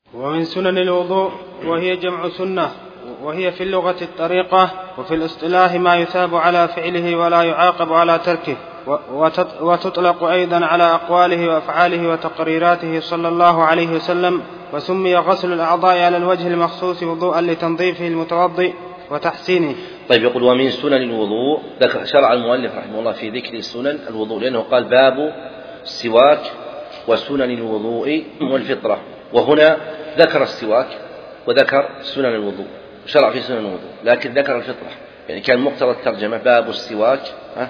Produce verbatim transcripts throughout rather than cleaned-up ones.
ومن سنن الوضوء وهي جمع سنة، وهي في اللغة الطريقة، وفي الاصطلاح ما يثاب على فعله ولا يعاقب على تركه، وتطلق أيضا على أقواله وأفعاله وتقريراته صلى الله عليه وسلم. وسمي غسل الأعضاء على الوجه المخصوص وضوءا لتنظيفه المتوضئ وتحسينه. طيب، يقول ومن سنن الوضوء، ذكر شرع المؤلف رحمه الله في ذكر سنن الوضوء، لأنه قال باب السواك وسنن الوضوء والفطرة، وهنا ذكر السواك وذكر سنن الوضوء، شرع في سنن الوضوء، لكن ذكر الفطرة، يعني كان مقتضى الترجمة باب السواك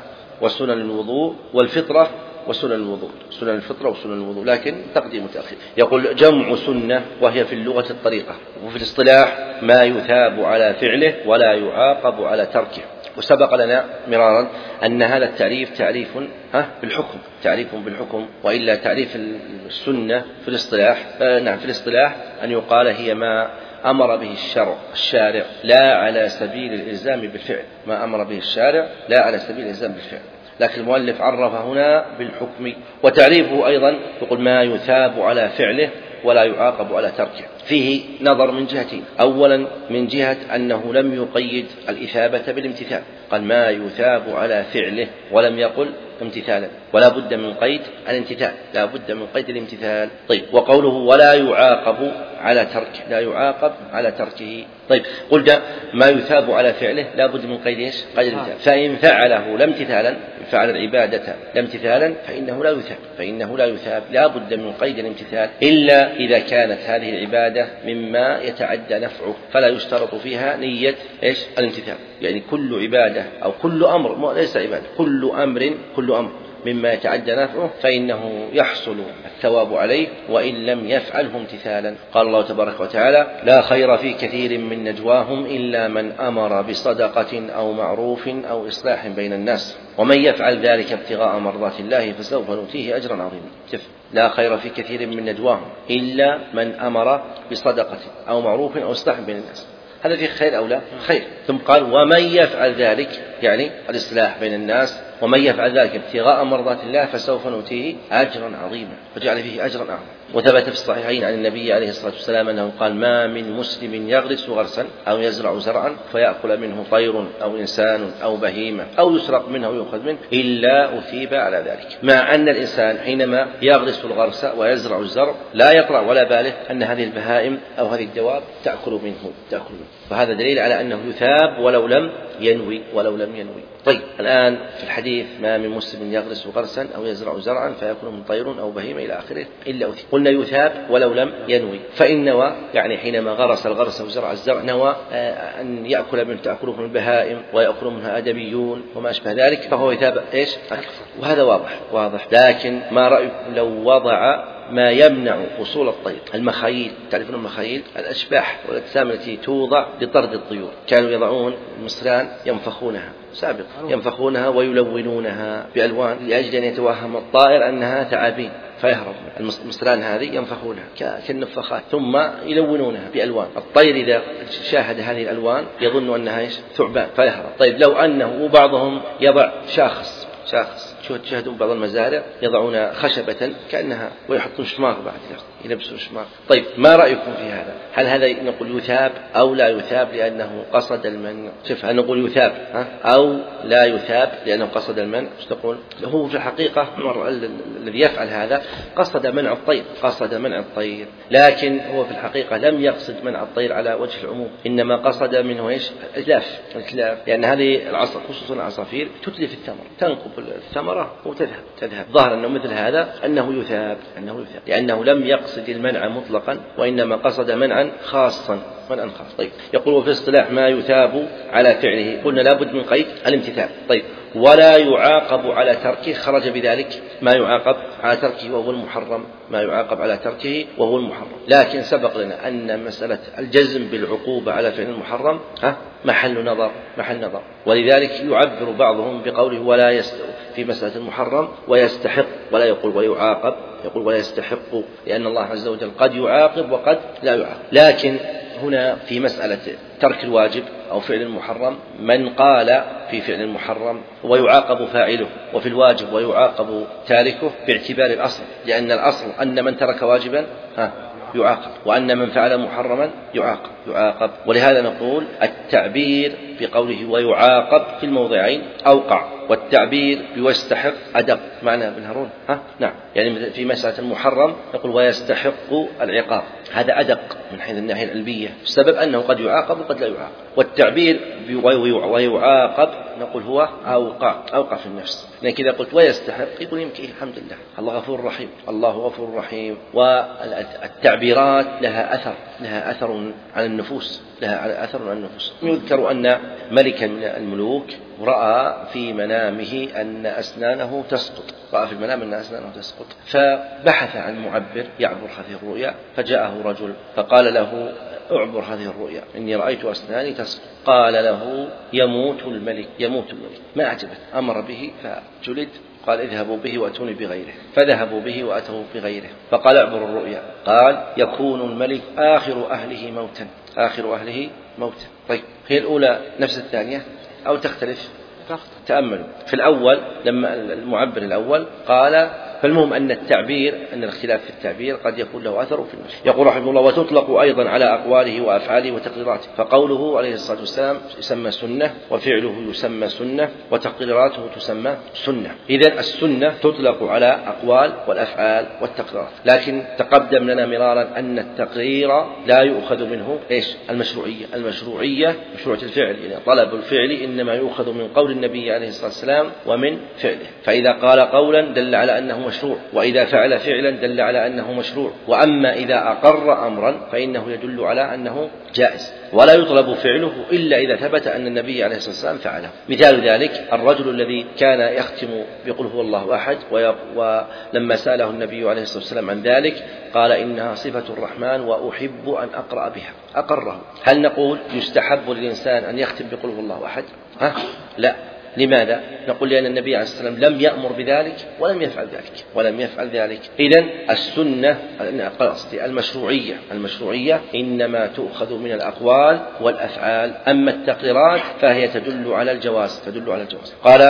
وسنن الوضوء والفطرة وسنن الوضوء، سنن الفطرة وسنن الوضوء، لكن تقديم وتأخير. يقول جمع سنة، وهي في اللغة الطريقة، وفي الاصطلاح ما يثاب على فعله ولا يعاقب على تركه. وسبق لنا مرارا أن هذا التعريف تعريف بالحكم، تعريف بالحكم، وإلا تعريف السنة في الاصطلاح نعم في الاصطلاح أن يقال هي ما أمر به الشرع الشارع لا على سبيل الإلزام بالفعل، ما أمر به الشارع لا على سبيل الإلزام بالفعل، لكن المؤلف عرف هنا بالحكم. وتعريفه أيضا يقول ما يثاب على فعله ولا يعاقب على تركه. فيه نظر من جهتين: أولا من جهة أنه لم يقيد الإثابة بالامتثال، قال ما يثاب على فعله ولم يقل امتثالا، ولا بد من قيد الامتثال، لا بد من قيد الامتثال. طيب، وقوله ولا يعاقب على تركه، لا يعاقب على تركه. طيب، قلت ما يثاب على فعله لا بد من قيد ايش؟ قيد الامتثال. فإن فعله لا امتثالا، فعل العبادة لا امتثالا، فإنه لا يثاب، فإنه لا يثاب، لا بد من قيد الامتثال، إلا إذا كانت هذه العبادة مما يتعدى نفعه، فلا يشترط فيها نية ايش؟ الامتثال. يعني كل عبادة أو كل أمر، ليس عبادة، كل أمر كل أمر مما يتعدى نفعه فإنه يحصل الثواب عليه وإن لم يفعله امتثالا. قال الله تبارك وتعالى: لا خير في كثير من نجواهم إلا من أمر بصدقة أو معروف أو إصلاح بين الناس ومن يفعل ذلك ابتغاء مرضات الله فسوف نؤتيه أجرا عظيما. لا خير في كثير من نجواهم إلا من أمر بصدقة أو معروف أو إصلاح بين الناس، هذا فيه خير أو لا؟ خير. ثم قال: ومن يفعل ذلك، يعني الإصلاح بين الناس، ومن يفعل ذلك ابتغاء مرضات الله فسوف نؤتيه أجرا عظيما، فجعل فيه أجرا أعظما. وثبت في الصحيحين عن النبي عليه الصلاة والسلام أنه قال: ما من مسلم يغرس غرسا أو يزرع زرعا فيأكل منه طير أو إنسان أو بهيمة أو يسرق منه ويؤخذ منه إلا أثيب على ذلك. مع أن الإنسان حينما يغرس الغرس ويزرع الزرع لا يطرأ ولا باله أن هذه البهائم أو هذه الدواب تأكل منه تأكل منه فهذا دليل على أنه يثاب ولو لم ينوي ولو لم ينوي. طيب، الآن في الحديث: ما من مسلم يغرس غرسا أو يزرع زرعا فيأكل من طير أو بهيمة إلى آخره إلا أثيب. قلنا يثاب ولو لم ينوي، فإن نوى، يعني حينما غرس الغرس وزرع الزرع نوى أن يأكل من تأكله من البهائم ويأكل منها أدميون وما أشبه ذلك، فهو يثاب إيش؟ أكثر. وهذا واضح واضح. لكن ما رأيكم لو وضع ما يمنع وصول الطير؟ المخايل، تعرفون المخايل؟ الأشباح والأجسام التي توضع لطرد الطيور، كانوا يضعون المصران ينفخونها سابقا، ينفخونها ويلونونها بألوان لأجل أن يتوهم الطائر أنها ثعابين فيهرب. المصران هذه ينفخونها كالنفخات ثم يلونونها بألوان، الطير إذا شاهد هذه الألوان يظن أنها إيش؟ ثعبان فيهرب. طيب، لو أنه بعضهم يضع شاخص شاخص تشاهدون بعض المزارع يضعون خشبة كأنها ويحطون شماغ بعد يلبسون شماغ. طيب، ما رأيكم في هذا؟ هل هذا نقول يثاب أو لا يثاب لأنه قصد المنع؟ شوف، هل نقول يثاب ها؟ أو لا يثاب لأنه قصد المنع؟ مش تقول؟ هو في الحقيقة الذي يفعل هذا قصد منع الطير، قصد منع الطير، لكن هو في الحقيقة لم يقصد منع الطير على وجه العموم، إنما قصد منه إيش؟ الإتلاف، الإتلاف، لأن هذه العصا خصوصا العصافير تتلف الثمر، تنقب الثمرة وتذهب تذهب ظاهر أنه مثل هذا أنه يثاب أنه يثاب لأنه لم يقصد المنع مطلقا وإنما قصد منعا خاصا منعا خاص. طيب، يقول: وفي الاصطلاح ما يثاب على فعله، قلنا لابد من قيد الامتثال. طيب، ولا يعاقب على تركه، خرج بذلك ما يعاقب على تركه وهو المحرم، ما يعاقب على تركه وهو المحرم. لكن سبق لنا أن مسألة الجزم بالعقوبة على فعل المحرم ها محل نظر محل نظر ولذلك يعبر بعضهم بقوله ولا يست في مسألة المحرم ويستحق، ولا يقول ويعاقب، يقول ولا يستحق، لأن الله عز وجل قد يعاقب وقد لا يعاقب. لكن هنا في مسألة ترك الواجب أو فعل المحرم، من قال في فعل المحرم ويعاقب فاعله، وفي الواجب ويعاقب تاركه باعتبار الأصل، لأن الأصل أن من ترك واجبا ها يعاقب، وأن من فعل محرما يعاقب يعاقب ولهذا نقول التعبير بقوله ويعاقب في الموضعين أوقع، والتعبير بيستحق أدق. معنى ابن هارون؟ ها؟ نعم، يعني في مسألة المحرم نقول ويستحق العقاب، هذا أدق من حيث الناحية العلمية، السبب أنه قد يعاقب وقد لا يعاقب. والتعبير ويعاقب نقول هو أوقع أوقع في النفس، لكن إذا قلت ويستحق يقول يمكن الحمد لله الله غفور رحيم، الله غفور رحيم. والتعبيرات لها أثر لها أثر على النفوس لها أثر على النفوس. يذكر أن ملكا من الملوك رأى في منامه أن أسنانه تسقط رأى في المنام أن أسنانه تسقط فبحث عن معبر يعبر هذه الرؤيا، فجاءه رجل فقال له اعبر هذه الرؤيا إني رأيت أسناني تسقط. قال له يموت الملك يموت الملك ما أعجبت، أمر به فجلد، قال اذهبوا به وأتوني بغيره، فذهبوا به وأتوا بغيره، فقال اعبر الرؤيا، قال يكون الملك آخر أهله موتا آخر أهله موتا. طيب هي الأولى نفس الثانية أو تختلف؟ تأملوا في الأول لما المعبر الأول قال، فالمهم أن التعبير أن الاختلاف في التعبير قد يكون له أثر في النفس. يقول رحمه الله وتطلق أيضا على أقواله وأفعاله وتقريراته، فقوله عليه الصلاة والسلام يسمى سنة، وفعله يسمى سنة، وتقريراته تسمى سنة. إذن السنة تطلق على أقوال والأفعال والتقريرات، لكن تقدم لنا مرارا أن التقرير لا يؤخذ منه إيش؟ المشروعية المشروعية مشروعية الفعل، يعني طلب الفعل إنما يؤخذ من قول النبي عليه الصلاة والسلام ومن فعله، فإذا قال قولا دل على أنه مشروع، وإذا فعل فعلا دل على أنه مشروع، وأما إذا أقر أمرا فإنه يدل على أنه جائز، ولا يطلب فعله إلا إذا ثبت أن النبي عليه الصلاة والسلام فعله. مثال ذلك الرجل الذي كان يختم بقل هو الله أحد، ولما سأله النبي عليه الصلاة والسلام عن ذلك قال إنها صفة الرحمن وأحب أن أقرأ بها، أقره. هل نقول يستحب للإنسان أن يختم بقل هو الله أحد؟ ها؟ لا. لماذا؟ نقول لأن النبي عليه الصلاة والسلام لم يأمر بذلك ولم يفعل ذلك ولم يفعل ذلك. إذن السنة قصدي المشروعية المشروعية إنما تؤخذ من الأقوال والأفعال، أما التقريرات فهي تدل على الجواز تدل على الجواز. قال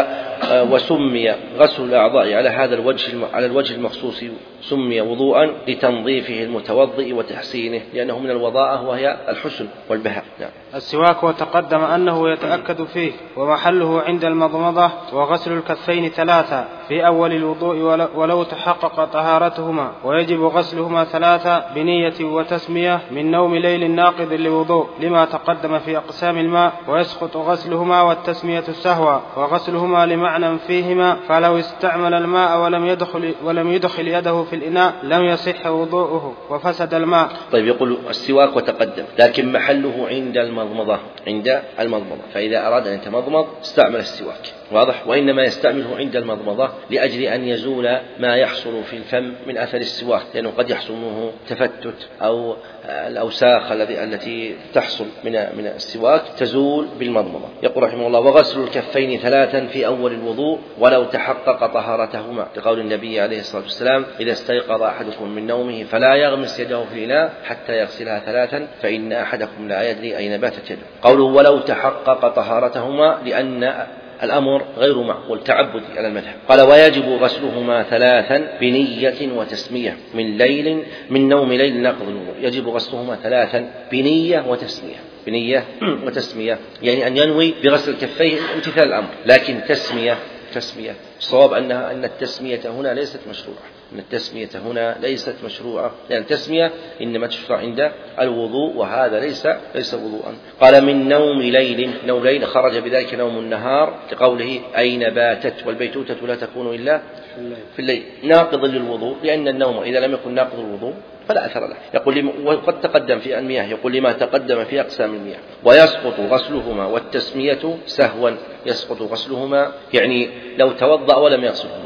وسمي غسل الأعضاء على هذا الوجه على الوجه المخصوص سمي وضوءا لتنظيفه المتوضئ وتحسينه، لأنه من الوضاءة وهي الحسن والبهاء. نعم. السواك وتقدم أنه يتأكد فيه، ومحله عند المضمضة وغسل الكفين ثلاثة في أول الوضوء ولو تحقق طهارتهما، ويجب غسلهما ثلاثة بنية وتسمية من نوم ليل ناقض للوضوء لما تقدم في أقسام الماء، ويسقط غسلهما والتسمية سهوا، وغسلهما لمعنى فيهما، فلو استعمل الماء ولم يدخل, ولم يدخل يده في الإناء لم يصح وضوءه وفسد الماء. طيب يقول السواك وتقدم، لكن محله عند المضمضة عند المضمضة، فإذا أراد أن يتمضمض استعمل السواك، واضح؟ وإنما يستعمله عند المضمضة لأجل أن يزول ما يحصل في الفم من أثر السواك، لأنه قد يحصل منه تفتت أو الأوساخ التي تحصل من من السواك تزول بالمضمضة. يقول رحمه الله وغسل الكفين ثلاثا في أول الوضوء ولو تحقق طهارتهما، لقول النبي عليه الصلاة والسلام إذا استيقظ أحدكم من نومه فلا يغمس يده في الإناء حتى يغسلها ثلاثا فإن أحدكم لا يدري أين باتت يده. قوله ولو تحقق طهارتهما لأن الأمر غير معقول تعبدي على المذهب. قال ويجب غسلهما ثلاثا بنية وتسمية من ليل من نوم ليل ناقض الوضوء، يجب غسلهما ثلاثا بنية وتسمية بنية وتسمية يعني أن ينوي بغسل الكفين امتثال الأمر، لكن تسمية تسمية الصواب أنها أن التسمية هنا ليست مشروعة أن التسمية هنا ليست مشروعة لأن التسمية إنما تشرع عند الوضوء، وهذا ليس ليس وضوءا. قال من نوم ليل نوم ليل خرج بذلك نوم النهار لقوله أين باتت، والبيتوتة لا تكون إلا في الليل ناقض للوضوء، لأن النوم إذا لم يكن ناقض الوضوء فلا أثر له. يقول وقد تقدم في المياه، يقول لما تقدم في أقسام المياه. ويسقط غسلهما والتسمية سهوا، يسقط غسلهما يعني لو توضأ ولم يغسلهما،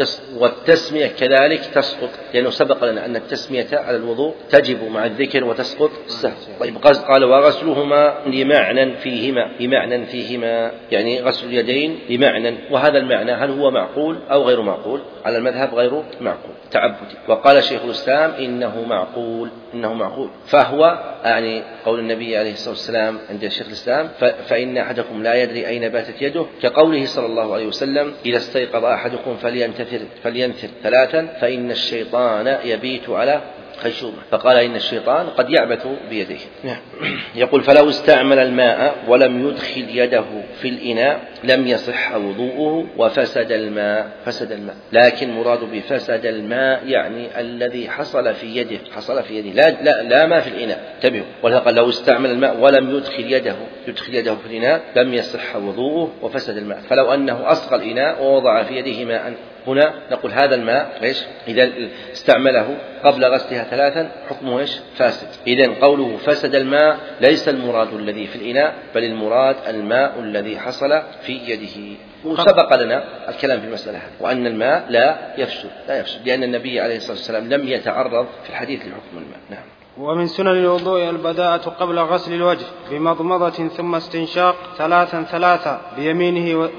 والتسمية كذلك تسقط، لأنه سبق لنا أن التسمية على الوضوء تجب مع الذكر وتسقط السهو. طيب قال وغسلهما لمعنى فيهما لمعنى فيهما يعني غسل اليدين لمعنى، وهذا المعنى هل هو معقول أو غير معقول؟ على المذهب غير معقول تعبدي. وقال شيخ الإسلام إنه معقول إنه معقول فهو يعني قول النبي عليه الصلاة والسلام عند شيخ الإسلام فإن أحدكم لا يدري أين باتت يده، كقوله صلى الله عليه وسلم إذا استيقظ أحدكم فلينتثر فلينثر ثلاثا فإن الشيطان يبيت على خيشومة، فقال إن الشيطان قد يعبث بيديه. يقول فلو استعمل الماء ولم يدخل يده في الإناء لم يصح وضوءه وفسد الماء. فسد الماء، لكن مراد بفسد الماء يعني الذي حصل في يده، حصل في يده لا, لا, لا ما في الإناء. انتبهوا، ولقد لو استعمل الماء ولم يدخل يده يدخل يده في الإناء لم يصح وضوءه وفسد الماء. فلو أنه أسقى الإناء ووضع في يده ماء، هنا نقول هذا الماء إيش إذا استعمله قبل غسلها ثلاثا حكمه إيش فاسد. إذن قوله فسد الماء ليس المراد الذي في الإناء، بل المراد الماء الذي حصل في يده. وسبق لنا الكلام في المسألة هذه، وأن الماء لا يفسد لا يفسد لأن النبي عليه الصلاة والسلام لم يتعرض في الحديث لحكم الماء. نعم. ومن سنن الوضوء البداءة قبل غسل الوجه بمضمضة ثم استنشاق ثلاثا ثلاثا بيمينه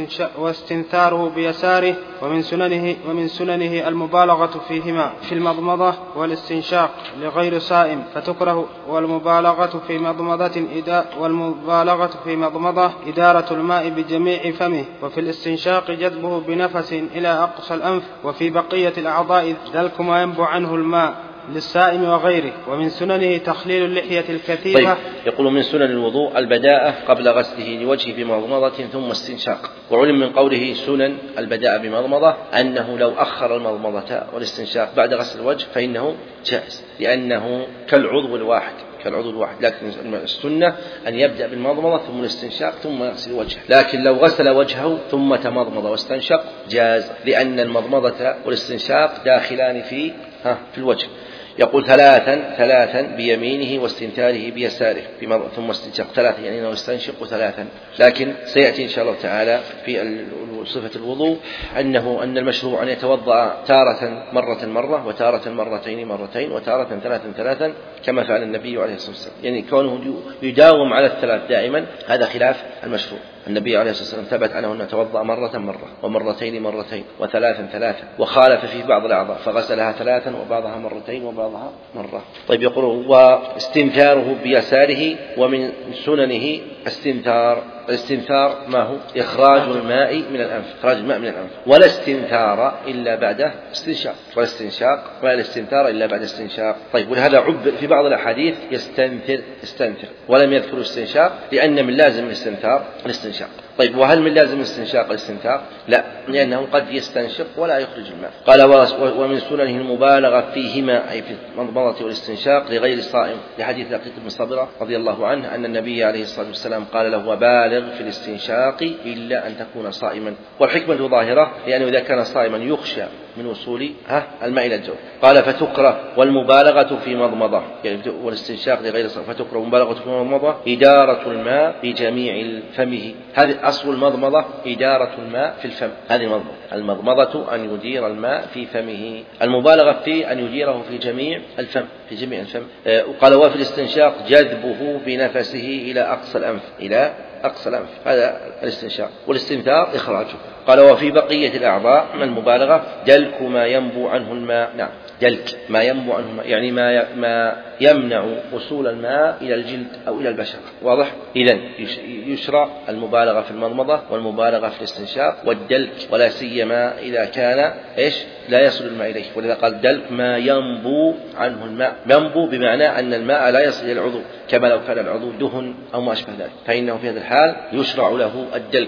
واستنثاره بيساره. ومن سننه ومن سننه المبالغة فيهما في المضمضة والاستنشاق لغير صائم فتكره، والمبالغة في مضمضة والمبالغة في مضمضة إدارة الماء بجميع فمه، وفي الاستنشاق جذبه بنفس إلى أقصى الأنف، وفي بقية الأعضاء دلك ما ينبع عنه الماء للسائم وغيره. ومن سننه تخليل اللحية الكثيفة. طيب، يقول من سنن الوضوء البداءة قبل غسله لوجهه بمضمضة ثم استنشاق. وعلم من قوله سنن البداءة بمضمضة أنه لو أخر المضمضة والاستنشاق بعد غسل الوجه فإنه جائز، لأنه كالعضو الواحد كالعضو الواحد لكن السنة أن يبدأ بالمضمضة ثم الاستنشاق ثم يغسل وجهه. لكن لو غسل وجهه ثم تمضمض واستنشق جاز، لأن المضمضة والاستنشاق داخلان في ها في الوجه. يقول ثلاثا ثلاثا بيمينه واستنثاره بيساره ثم استنشق ثلاثا، يعني أنه يستنشق ثلاثا. لكن سيأتي إن شاء الله تعالى في صفة الوضوء أنه أن المشروع أن يتوضأ تارة مرة مرة وتارة مرتين مرتين وتارة ثلاثا ثلاثا كما فعل النبي عليه الصلاة والسلام، يعني كونه يداوم على الثلاث دائما هذا خلاف المشروع. النبي عليه الصلاة والسلام ثبت عنه أنه توضأ مرة مرة ومرتين مرتين وثلاثا ثلاثا، وخالف في بعض الأعضاء فغسلها ثلاثا وبعضها مرتين وبعضها مرة. طيب، يقول واستنثاره بيساره. ومن سننه استنثار. الاستنثار ما هو؟ إخراج الماء من الأنف، إخراج الماء من الأنف. ولا استنثار إلا بعد استنشاق، ولا استنشاق ولا استنثار إلا بعد استنشاق. طيب، ولهذا عبر في بعض الأحاديث يستنثر يستنثر ولم يذكر استنشاق، لأن من لازم الاستنثار الاستنشاق. طيب، وهل من لازم الاستنشاق الاستنثار؟ لا، لأنه قد يستنشق ولا يخرج الماء. قال ومن سننه المبالغة فيهما، أي في المضمضة والاستنشاق لغير الصائم، لحديث لقيط بن صبرة رضي الله عنه أن النبي عليه الصلاة والسلام قال له وبالغ في الاستنشاق إلا أن تكون صائما. والحكمة ظاهرة، لأنه إذا كان صائما يخشى من وصول ها الماء إلى الجوف. قال فتكره والمبالغة في مضمضة، يعني والاستنشاق لغير الصائم فتكره المبالغة في مضمضة إدارة الماء في جميع فمه. هذه أصل المضمضة، إدارة الماء في الفم. هذه المضمضة، المضمضة أن يدير الماء في فمه، المبالغة في أن يديره في جميع الفم في جميع الفم. قال وفي الاستنشاق جذبه بنفسه إلى أقصى الأنف إلى أقصى الأنف، هذا الاستنشاق. والاستنثار إخراجه. قال وفي بقية الأعضاء من المبالغة دلك ما ينبو عنه الماء. نعم، دلك ما ينبو عنه الماء، يعني ما ما يمنع وصول الماء إلى الجلد أو إلى البشرة. واضح؟ إذن يشرع المبالغة في المضمضة والمبالغة في الاستنشاق والدلك، ولا سيما إذا كان إيش لا يصل الماء إليه. ولذا قال دلك ما ينبو عنه الماء. ينبو بمعنى أن الماء لا يصل إلى العضو، كما لو كان العضو دهن أو ما أشبه ذلك، فإنه في هذا الحال يشرع له الدلك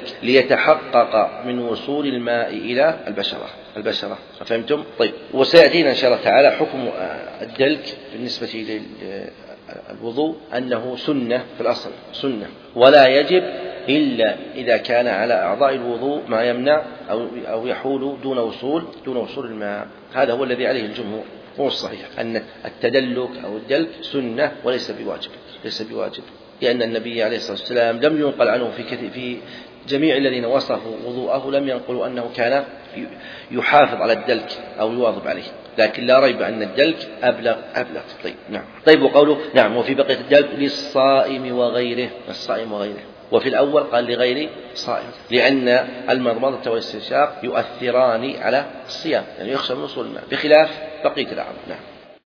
ليتحقق من وصول الماء إلى البشرة البشرة فهمتم؟ طيب، وسيأتينا إن شاء الله تعالى حكم الدلك بالنسبة للوضوء أنه سنة في الأصل، سنة، ولا يجب إلا إذا كان على أعضاء الوضوء ما يمنع أو أو يحول دون وصول دون وصول الماء. هذا هو الذي عليه الجمهور، هو الصحيح أن التدلك أو الدلك سنة وليس بواجب، ليس بواجب، لأن النبي عليه الصلاة والسلام لم ينقل عنه في كثير في جميع الذين وصفوا وضوءه لم ينقلوا أنه كان يحافظ على الدلك أو يواظب عليه، لكن لا ريب أن الدلك أبلغ أبلغ. طيب، نعم. طيب، وقوله نعم وفي بقية الدلك للصائم وغيره، الصائم وغيره. وفي الأول قال لغير صائم، لأن المضمضة والاستنشاق يؤثران على الصيام، يعني يخشى من وصول الماء، بخلاف بقية الأعضاء. نعم.